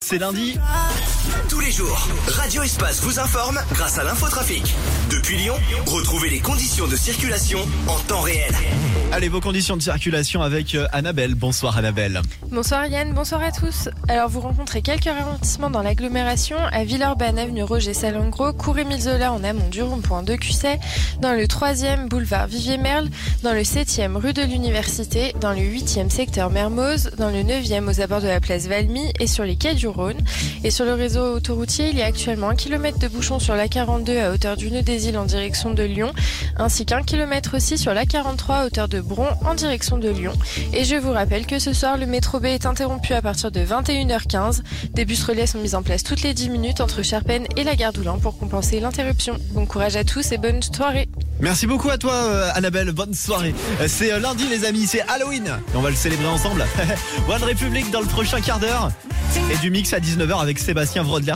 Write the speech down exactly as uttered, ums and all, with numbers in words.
C'est lundi. Tous les jours, Radio Espace vous informe grâce à l'infotrafic. Depuis Lyon, retrouvez les conditions de circulation en temps réel. Allez, vos conditions de circulation avec euh, Annabelle. Bonsoir Annabelle. Bonsoir Yann, bonsoir à tous. Alors vous rencontrez quelques ralentissements dans l'agglomération à Villeurbanne, avenue Roger Salengro, cours Émile Zola en amont du rond-point de Cusset, dans le troisième boulevard Vivier-Merle, dans le septième rue de l'Université, dans le huitième secteur Mermoz, dans le neuvième aux abords de la place Valmy et sur les quais du Rhône. Et sur le réseau autoroutier, il y a actuellement un kilomètre de bouchon sur l'A quarante-deux à hauteur du nœud des îles en direction de Lyon, ainsi qu'un kilomètre aussi sur l'A quarante-trois à hauteur de Bron en direction de Lyon. Et je vous rappelle que ce soir, le métro B est interrompu à partir de vingt et une heures quinze. Des bus relais sont mis en place toutes les dix minutes entre Cherpennes et la gare d'Oulan pour compenser l'interruption. Bon courage à tous et bonne soirée. Merci beaucoup à toi euh, Annabelle, bonne soirée. Euh, C'est euh, lundi les amis, c'est Halloween. Et on va le célébrer ensemble. One Republic dans le prochain quart d'heure. Et du mix à dix-neuf heures avec Sébastien Vrodler.